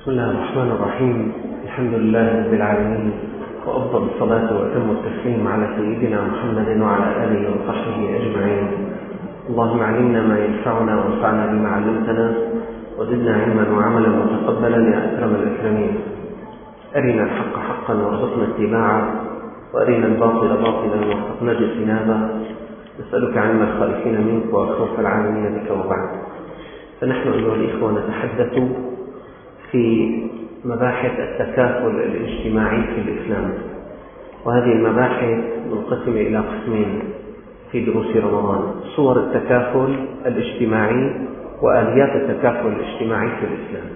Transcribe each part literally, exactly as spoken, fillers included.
بسم الله الرحمن الرحيم. الحمد لله رب العالمين، وأفضل الصلاة وأتم التسليم على سيدنا محمد وعلى آله وصحبه أجمعين. اللهم علمنا ما ينفعنا وانفعنا بما علمتنا وزدنا علما وعملا متقبلا يا أكرم الأكرمين. أرنا الحق حقا وارزقنا اتباعه، وأرنا الباطل باطلا وارزقنا اجتنابه. نسألك علم الخائفين منك وخوف العالمين بك. وبعد، فنحن أيها الإخوة نتحدث في مباحث التكافل الاجتماعي في الإسلام، وهذه المباحث منقسمة إلى قسمين في دروس رمضان: صور التكافل الاجتماعي وآليات التكافل الاجتماعي في الإسلام.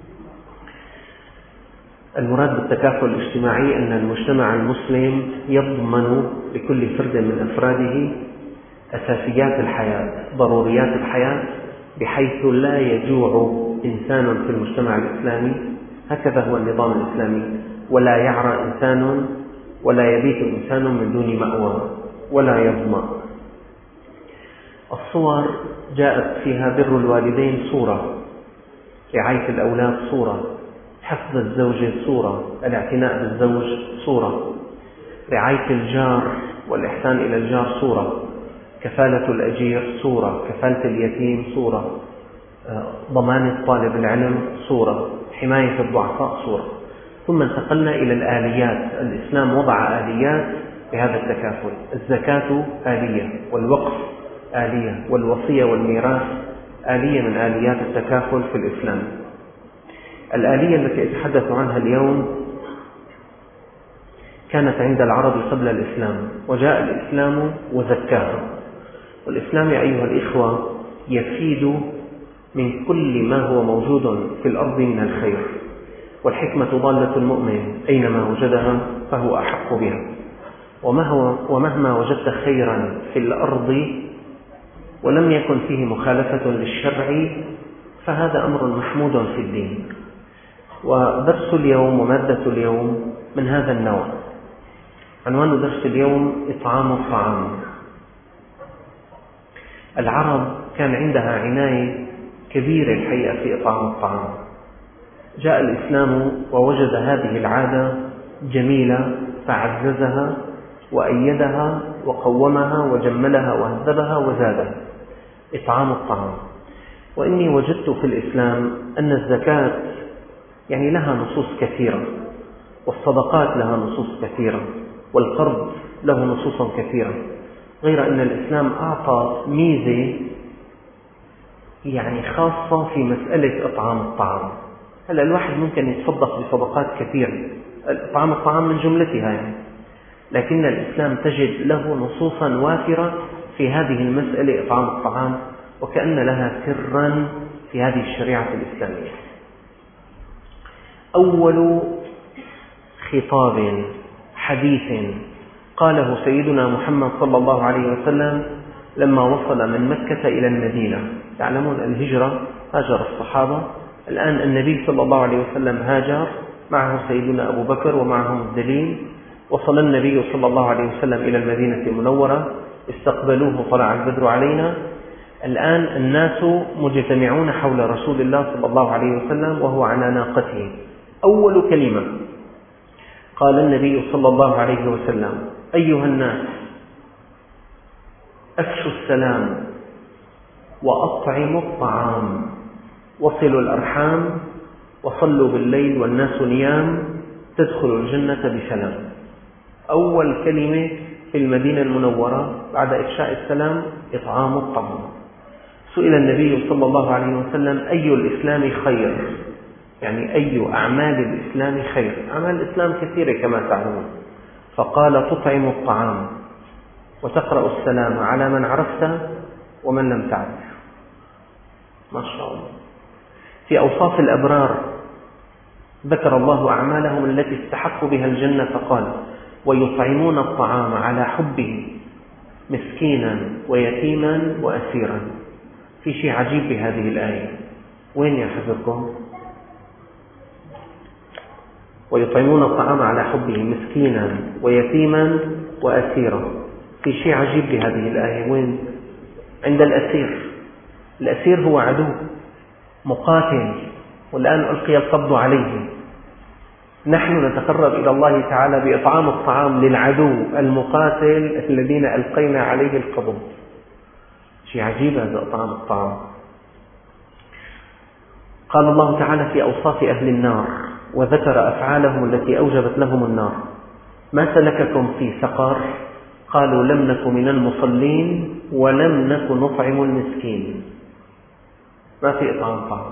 المراد بالتكافل الاجتماعي أن المجتمع المسلم يضمن لكل فرد من أفراده أساسيات الحياة، ضروريات الحياة، بحيث لا يجوع إنسان في المجتمع الإسلامي، هكذا هو النظام الإسلامي، ولا يعرى إنسان ولا يبيت إنسان من دون مأوى ولا يظمأ. الصور جاءت فيها بر الوالدين صورة، رعاية الأولاد صورة، حفظ الزوجة صورة، الاعتناء بالزوج صورة، رعاية الجار والإحسان إلى الجار صورة، كفالة الأجير صورة، كفالة اليتيم صورة، ضمان طالب العلم صورة، حماية الضعفاء صورة. ثم انتقلنا إلى الآليات. الإسلام وضع آليات لهذا التكافل: الزكاة آلية، والوقف آلية، والوصية والميراث آلية من آليات التكافل في الإسلام. الآلية التي أتحدث عنها اليوم كانت عند العرب قبل الإسلام، وجاء الإسلام وزكاها. والإسلام يا أيها الإخوة يفيد من كل ما هو موجود في الأرض من الخير، والحكمة ضالة المؤمن، أينما وجدها فهو أحق بها. ومهما وجدت خيرا في الأرض ولم يكن فيه مخالفة للشرع فهذا أمر محمود في الدين. ودرس اليوم ومادة اليوم من هذا النوع. عنوان درس اليوم: إطعام الطعام. العرب كان عندها عناية كبيرة الحقيقة في إطعام الطعام. جاء الإسلام ووجد هذه العادة جميلة فعززها وأيدها وقومها وجملها وهذبها وزادها: إطعام الطعام. وإني وجدت في الإسلام أن الزكاة يعني لها نصوص كثيرة، والصدقات لها نصوص كثيرة، والقرض له نصوص كثيرة، غير أن الإسلام أعطى ميزة يعني خاصة في مسألة إطعام الطعام. هلا الواحد ممكن يتصدق بصدقات كثيرة، إطعام الطعام من جملتها يعني، لكن الإسلام تجد له نصوصا وافرة في هذه المسألة إطعام الطعام، وكأن لها سرا في هذه الشريعة الإسلامية. أول خطاب حديث قاله سيدنا محمد صلى الله عليه وسلم لما وصل من مكة إلى المدينة. تعلمون الهجرة، هاجر الصحابة. الآن النبي صلى الله عليه وسلم هاجر، معه سيدنا أبو بكر ومعهم الدليل. وصل النبي صلى الله عليه وسلم إلى المدينة المنورة، استقبلوه طلع البدر علينا. الآن الناس مجتمعون حول رسول الله صلى الله عليه وسلم وهو على ناقته. أول كلمة قال النبي صلى الله عليه وسلم: أيها الناس، أفشوا السلام وأطعموا الطعام، وصلوا الأرحام، وصلوا بالليل والناس نيام، تدخلوا الجنة بسلام. أول كلمة في المدينة المنورة بعد إفشاء السلام: إطعام الطعام. سئل النبي صلى الله عليه وسلم: أي الإسلام خير؟ يعني أي أعمال الإسلام خير؟ أعمال الإسلام كثيرة كما تعلمون. فقال: تطعم الطعام وتقرأ السلام على من عرفت ومن لم تعرف. ما شاء الله. في أوصاف الأبرار ذكر الله أعمالهم التي استحقوا بها الجنة فقال: ويطعمون الطعام على حبه مسكينا ويتيما وأسيرا. في شيء عجيب بهذه الآية، وين يا حضركم؟ ويطعمون الطعام على حبه مسكينا ويتيما وأسيرا. في شيء عجيب بهذه الآية، وين؟ عند الأسير. الأسير هو عدو مقاتل والآن ألقي القبض عليه. نحن نتقرب إلى الله تعالى بإطعام الطعام للعدو المقاتل الذين ألقينا عليه القبض. شيء عجيب هذا إطعام الطعام. قال الله تعالى في أوصاف أهل النار وذكر أفعالهم التي أوجبت لهم النار: ما سلككم في سقر؟ قالوا لم نك من المصلين ولم نك نطعم المسكين. ما في إطعام طعام.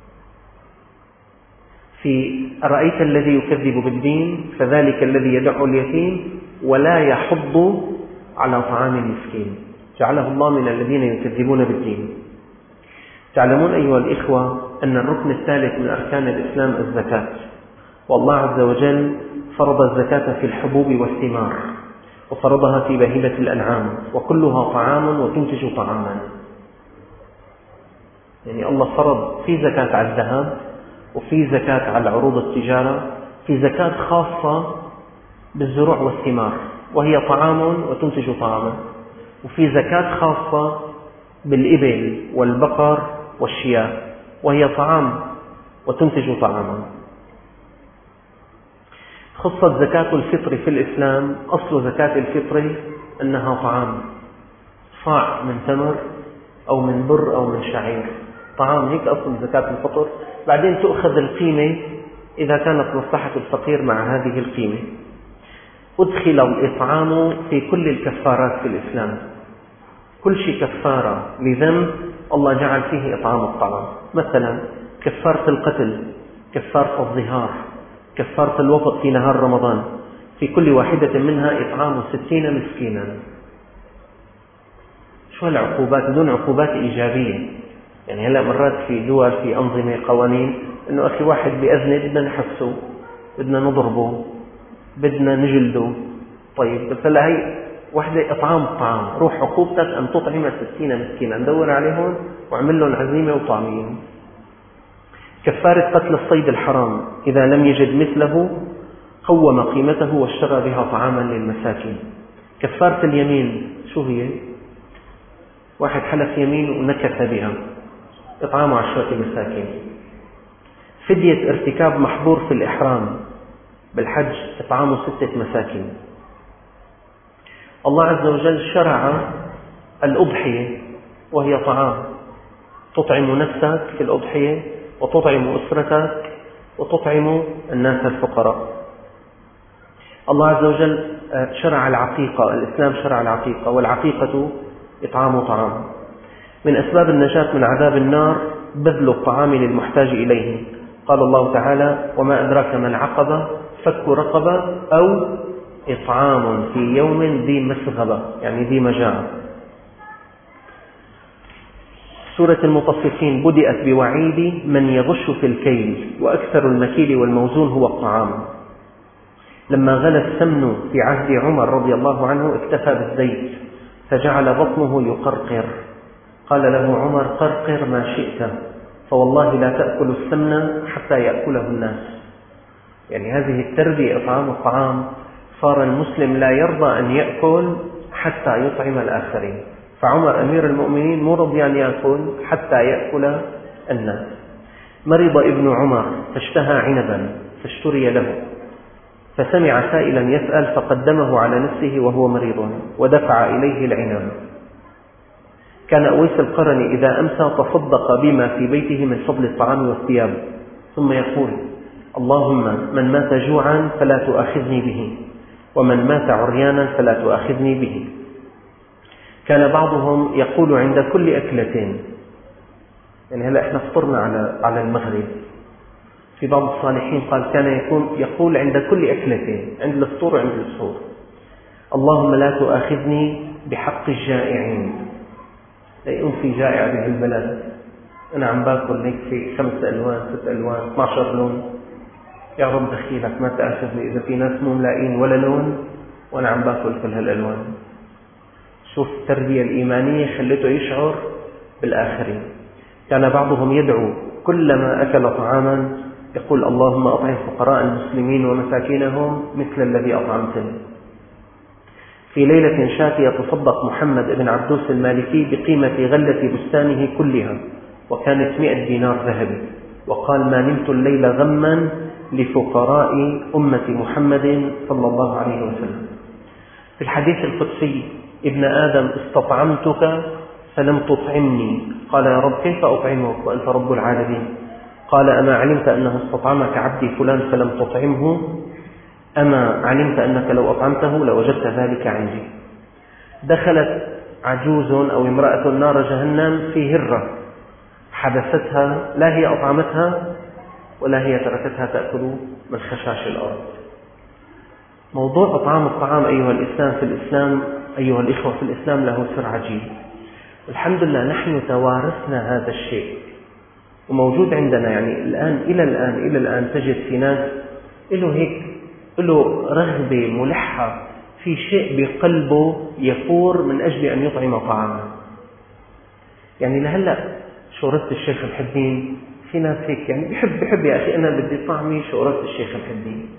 في أرأيت الذي يكذب بالدين فذلك الذي يدع اليتيم ولا يحض على طعام المسكين. جعله الله من الذين يكذبون بالدين. تعلمون أيها الإخوة أن الركن الثالث من أركان الإسلام الزكاة، والله عز وجل فرض الزكاة في الحبوب والثمار، وفرضها في بهيمة الأنعام، وكلها طعام وتنتج طعاما. يعني الله فرض في زكاة على الذهب، وفي زكاة على عروض التجارة، في زكاة خاصة بالزروع والثمار وهي طعام وتنتج طعاما، وفي زكاة خاصة بالإبل والبقر والشياه وهي طعام وتنتج طعاما. خصت زكاة الفطر في الإسلام. أصل زكاة الفطر أنها طعام، صاع من تمر أو من بر أو من شعير، طعام، هيك أصل زكاة الفطر. بعدين تؤخذ القيمة إذا كانت مصلحة الفقير مع هذه القيمة. أدخل الإطعام في كل الكفارات في الإسلام. كل شيء كفارة لذنب الله جعل فيه إطعام الطعام. مثلا كفارة القتل، كفارة الظهار، كفارة الوقت في نهار رمضان، في كل واحدة منها إطعام ستين مسكينا. شو العقوبات؟ دون عقوبات إيجابية. يعني هلأ مرات في دول في أنظمة قوانين إنه أخي واحد بأذنه بدنا نحبسه، بدنا نضربه، بدنا نجلده. طيب بس هلأ هي واحدة إطعام الطعام، روح عقوبتك أن تطعم ستين مسكينا، ندور عليهم وعمل لهم عزيمة وطعميهم. كفارة قتل الصيد الحرام، إذا لم يجد مثله قوم قيمته واشترى بها طعاما للمساكين. كفارة اليمين شو هي؟ واحد حلف يمين ونكث بها، إطعام عشرة مساكين. فدية ارتكاب محظور في الإحرام بالحج، إطعام ستة مساكين. الله عز وجل شرع الأضحية وهي طعام، تطعم نفسك في الأضحية وتطعم أسرتك وتطعم الناس الفقراء. الله عز وجل شرع العقيقة، الإسلام شرع العقيقة، والعقيقة إطعام طعام. من أسباب النجاة من عذاب النار بذل الطعام للمحتاج إليه. قال الله تعالى: وما أدراك ما العقبة، فك رقبة أو إطعام في يوم ذي مسغبة، يعني ذي مجاعة. سورة المطففين بدأت بوعيد من يغش في الكيل، وأكثر المكيل والموزون هو الطعام. لما غلى السمن في عهد عمر رضي الله عنه اكتفى بالزيت فجعل بطنه يقرقر. قال له عمر: قرقر ما شئت، فوالله لا تأكل السمن حتى يأكله الناس. يعني هذه التربية، إطعام الطعام، صار المسلم لا يرضى أن يأكل حتى يطعم الآخرين. فعمر أمير المؤمنين مو رضي أن يأكل حتى يأكل الناس. مرض ابن عمر فاشتهى عنبا فاشتري له، فسمع سائلا يسأل فقدمه على نفسه وهو مريض ودفع إليه العنب. كان أويس القرني إذا أمسى تصدق بما في بيته من فضل الطعام والثياب، ثم يقول: اللهم من مات جوعا فلا تؤاخذني به، ومن مات عريانا فلا تؤاخذني به. كان بعضهم يقول عند كل أكلتين، يعني هلأ احنا فطرنا على على المغرب، في بعض الصالحين قال كان يكون يقول عند كل أكلتين، عند الفطور وعند السحور: اللهم لا تؤاخذني بحق الجائعين. لا يقوم في جائع به البلد، أنا عم باكل هيك في خمس ألوان ست ألوان اثني عشر لون، يا رب دخيلك ما تأخذني إذا في ناس مو ملاقين ولا لون وأنا عم باكل كل هالألوان. شوف التربية الإيمانية خلته يشعر بالآخرين. كان بعضهم يدعو كلما أكل طعاما يقول: اللهم أطعم فقراء المسلمين ومساكينهم مثل الذي أطعمتني. في ليلة شاتية تصدق محمد بن عبدوس المالكي بقيمة غلة بستانه كلها، وكانت مئة دينار ذهبي. وقال: ما نمت الليل غما لفقراء أمة محمد صلى الله عليه وسلم. في الحديث القدسي: ابن آدم استطعمتك فلم تطعمني، قال: يا رب كيف أطعمك وأنت رب العالمين؟ قال: أما علمت أنه استطعمك عبدي فلان فلم تطعمه؟ أما علمت أنك لو أطعمته لوجدت ذلك عندي؟ دخلت عجوز أو امرأة نار جهنم في هرة حبستها، لا هي أطعمتها ولا هي تركتها تأكل من خشاش الأرض. موضوع إطعام الطعام أيها الإسلام في الإسلام أيها الإخوة في الإسلام له سر عجيب. الحمد لله نحن توارثنا هذا الشيء وموجود عندنا، يعني الآن إلى الآن إلى الآن تجد في ناس له هيك له رغبة ملحة في شيء بقلبه يفور من أجل أن يطعم طعاما. يعني لهلأ شوربة الشيخ الحدين في ناس هيك يعني بحب بحب يا أخي أنا بدي طعمي شوربة الشيخ الحدين.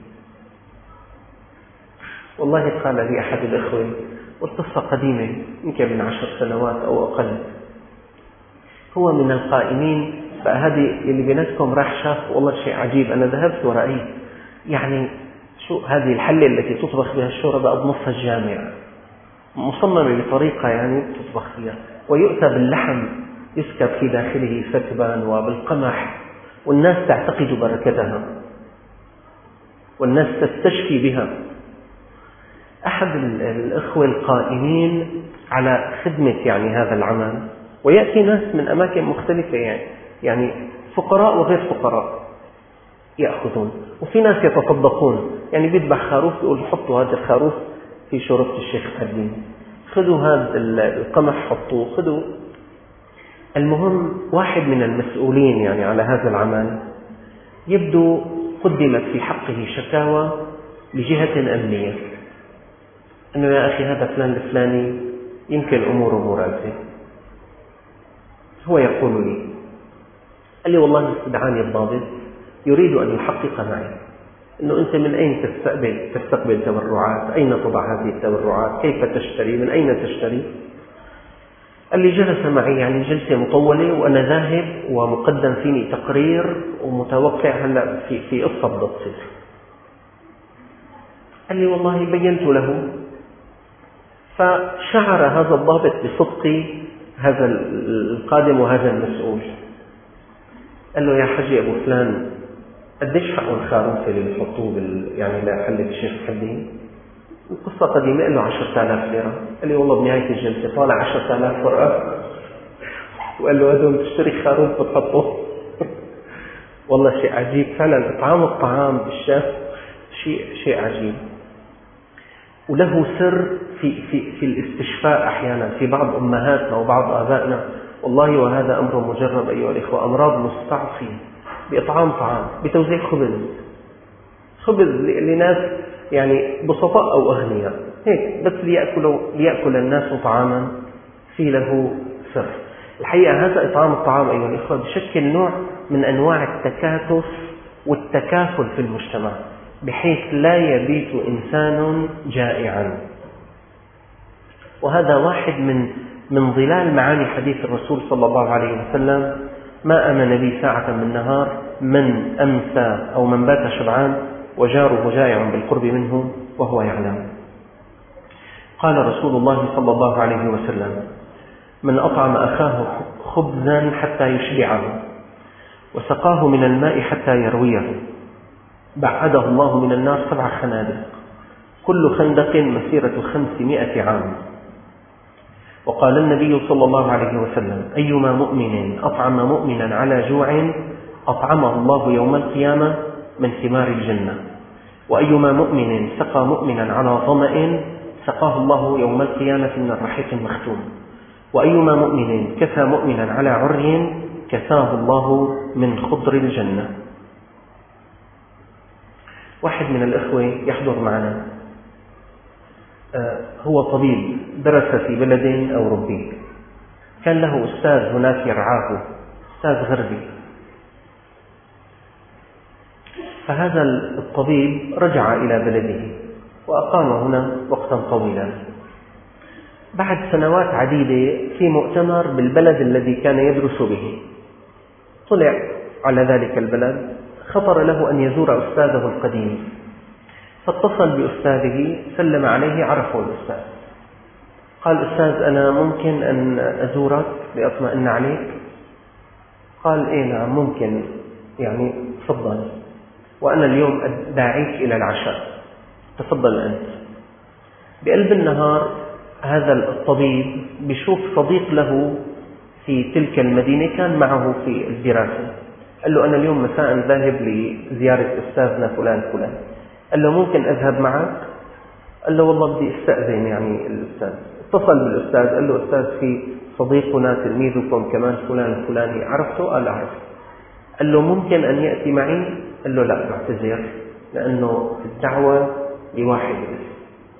والله قال لي أحد الإخوة، والقصة قديمة يمكن من عشر سنوات أو أقل، هو من القائمين فهذه اللي بيناتكم راح شاف والله شيء عجيب. أنا ذهبت ورأيت يعني شو هذه الحلة التي تطبخ بها الشوربة بنص الجامع، مصممة بطريقة يعني تطبخ فيها، ويؤتى باللحم يسكب في داخله سكبا وبالقمح، والناس تعتقد بركتها والناس تستشفي بها. أحد الأخوة القائمين على خدمة يعني هذا العمل، ويأتي ناس من أماكن مختلفة يعني يعني فقراء وغير فقراء يأخذون، وفي ناس يتصدقون، يعني بيذبح خروف يقول حطوا هذا الخروف في شوربة الشيخ الحدين، خذوا هذا القمح حطوه، خذوا. المهم واحد من المسؤولين يعني على هذا العمل يبدو قدمت في حقه شكاوى لجهة أمنية أنه يا أخي هذا فلان الفلاني يمكن أموره مرازة. هو يقول لي، قال لي والله استدعاني الضابط يريد أن يحقق معي أنه أنت من أين تستقبل, تستقبل تبرعات، أين تضع هذه التبرعات، كيف تشتري، من أين تشتري. قال لي جلس معي يعني جلسة مطولة وأنا ذاهب ومقدم فيني تقرير ومتوقع هلأ في, في قصة بدها تصير. قال لي والله بينت له، فشعر هذا الضابط بصدق هذا القادم وهذا المسؤول. قال له يا حجي أبو فلان قديش حقه الخروف اللي بيحطوه بال يعني لحلة الشيخ الحدين؟ القصة قديمة. قال له عشرة آلاف ليرة. قال لي والله بنهاية الجلسة طالع عشرة آلاف ورقة، وقال له هذول تشتري خروف بتحطه. والله شيء عجيب فعلا، إطعام الطعام بالشاف شيء شيء عجيب، وله سر في في في الاستشفاء أحيانا في بعض أمهاتنا وبعض آبائنا. والله وهذا أمر مجرب أيها الإخوة، أمراض مستعصية بإطعام طعام، بتوزيع خبز خبز لناس يعني بسطاء أو أغنياء هيك بس ليأكلوا ليأكل الناس طعاما في له سر. الحقيقة هذا إطعام الطعام أيها الإخوة بشكل نوع من أنواع التكاتف والتكافل في المجتمع، بحيث لا يبيت إنسان جائعا. وهذا واحد من من ظلال معاني حديث الرسول صلى الله عليه وسلم: ما أمن بي ساعة من نهار من أمسى أو من بات شبعان وجاره جائع بالقرب منه وهو يعلم. قال رسول الله صلى الله عليه وسلم: من أطعم أخاه خبزا حتى يشبعه وسقاه من الماء حتى يرويه بعده الله من النار سبع خنادق كل خندق مسيرة خمسمائة عام. وقال النبي صلى الله عليه وسلم: أيما مؤمن أطعم مؤمنا على جوع أطعمه الله يوم القيامة من ثمار الجنة، وأيما مؤمن سقى مؤمنا على ظمأ سقاه الله يوم القيامة من الرحيق المختوم، وأيما مؤمن كسى مؤمنا على عري كساه الله من خضر الجنة. واحد من الأخوة يحضر معنا، هو طبيب درس في بلد أوروبي، كان له أستاذ هناك يرعاه، أستاذ غربي. فهذا الطبيب رجع إلى بلده وأقام هنا وقتا طويلا. بعد سنوات عديدة في مؤتمر بالبلد الذي كان يدرس به، طلع على ذلك البلد، خطر له أن يزور أستاذه القديم، فاتصل بأستاذه، سلم عليه، عرفه الأستاذ، قال: أستاذ، أنا ممكن أن أزورك لأطمئن عليك؟ قال: إيه نعم ممكن، يعني تفضل، وأنا اليوم داعيك إلى العشاء، تفضل أنت. بقلب النهار هذا الطبيب بيشوف صديق له في تلك المدينة كان معه في الدراسة، قال له: أنا اليوم مساء ذاهب لزيارة أستاذنا فلان فلان، قال له: ممكن أذهب معك؟ قال له: والله بدي استأذن يعني الأستاذ. اتصل بالأستاذ، قال له: أستاذ، في صديقنا تلميذكم كمان فلان الفلاني، عرفته؟ قال: أعرف. قال له: ممكن أن يأتي معي؟ قال له: لا، بعتذر، لأنه الدعوة لواحد بس.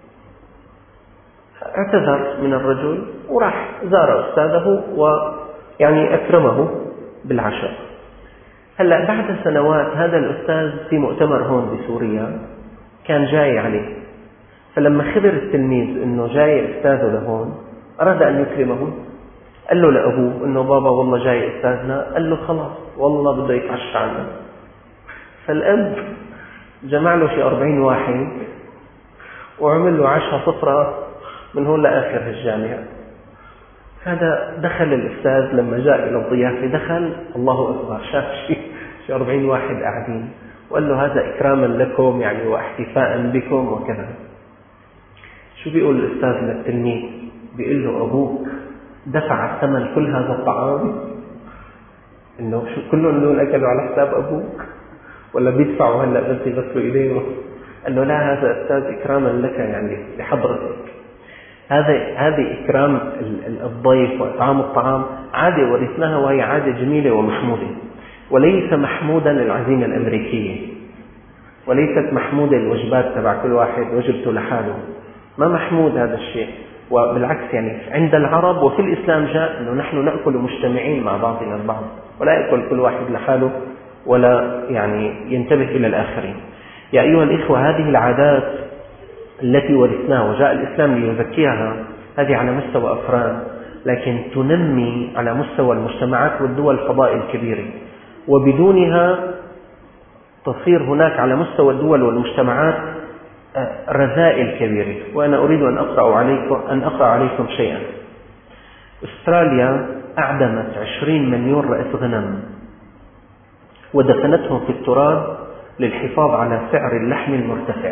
اعتذر من الرجل وراح زار أستاذه ويعني أكرمه بالعشاء. هلأ بعد سنوات هذا الأستاذ في مؤتمر هون بسوريا كان جاي عليه، فلما خبر التلميذ أنه جاي أستاذه لهون أراد أن يكرمه، قال له لأبوه أنه: بابا والله جاي أستاذنا. قال له: خلاص والله بده يتعشى عنه. فالأب جمع له شي أربعين واحد وعمل له عشاء صفرة من هون لآخر الجامعة. هذا دخل الأستاذ لما جاء إلى الضيافة، دخل الله أكبر، شاف شيء شي أربعين واحد قاعدين، وقال له: هذا إكراما لكم يعني واحتفاء بكم وكذا. شو بيقول الأستاذ للتلميذ؟ بيقول له: أبوك دفع ثمن كل هذا الطعام؟ إنه شو كلهم دول أكلوا على حساب أبوك ولا بيدفعوا هلا بس يغسلوا إيديهم؟ قال له: لا، هذا أستاذ إكراما لك يعني لحضرتك. هذا هذه إكرام الضيف وإطعام الطعام عادة ورثناها، وهي عادة جميلة ومحمودة، وليس محمودا العزيمة الأمريكية، وليست محمودة الوجبات تبع كل واحد وجبته لحاله، ما محمود هذا الشيء. وبالعكس يعني عند العرب وفي الإسلام جاء أنه نحن نأكل مجتمعين مع بعضنا البعض، ولا يأكل كل واحد لحاله ولا يعني ينتبه إلى الآخرين. يا أيها الإخوة، هذه العادات التي ورثناها وجاء الإسلام ليزكيها، هذه على مستوى أفراد، لكن تنمي على مستوى المجتمعات والدول فضائل كبيرة، وبدونها تصير هناك على مستوى الدول والمجتمعات رذائل كبيرة. وأنا أريد أن أقرأ عليكم, أن أقرأ عليكم شيئا. أستراليا أعدمت عشرين مليون رأس غنم ودفنتهم في التراب للحفاظ على سعر اللحم المرتفع.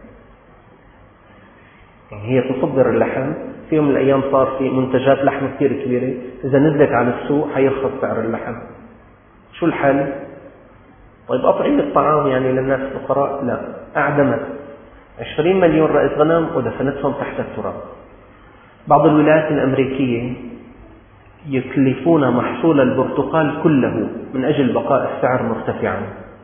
يعني هي تصدر اللحم، في يوم من الأيام صار في منتجات لحم كثير كبيرة، إذا نزلت على السوق حيرخص سعر اللحم. شو الحل؟ طيب أطعم الطعام يعني للناس الفقراء؟ لا، أعدمت عشرين مليون رأس غنم ودفنتهم تحت التراب. بعض الولايات الأمريكية يتلفون محصول البرتقال كله من أجل بقاء السعر مرتفعا،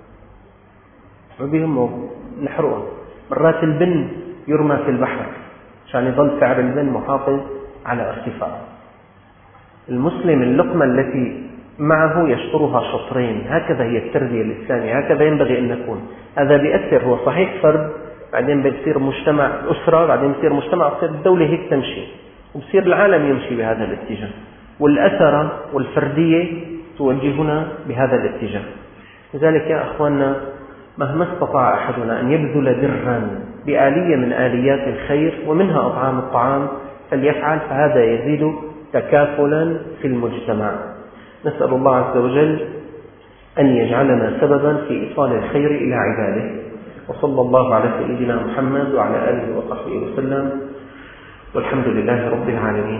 وبهم نحرقه. مرات البن يرمى في البحر عشان يظل سعر البن محافظ على ارتفاع. المسلم اللقمة التي معه يشطرها شطرين، هكذا هي التربية الإسلامية، هكذا ينبغي أن نكون. هذا بيأثر، هو صحيح فرد، بعدين بيصير مجتمع أسرة، بعدين بيصير مجتمع، بتصير الدولة هيك تمشي، وبصير العالم يمشي بهذا الاتجاه، والأثرة والفردية توجهنا بهذا الاتجاه. لذلك يا أخواننا، مهما استطاع أحدنا أن يبذل برا بآلية من آليات الخير ومنها أطعام الطعام فليفعل، فهذا يزيد تكافلا في المجتمع. نسأل الله عز وجل أن يجعلنا سببا في إيصال الخير إلى عباده. وصلى الله على سيدنا محمد وعلى آله وصحبه وسلم، والحمد لله رب العالمين.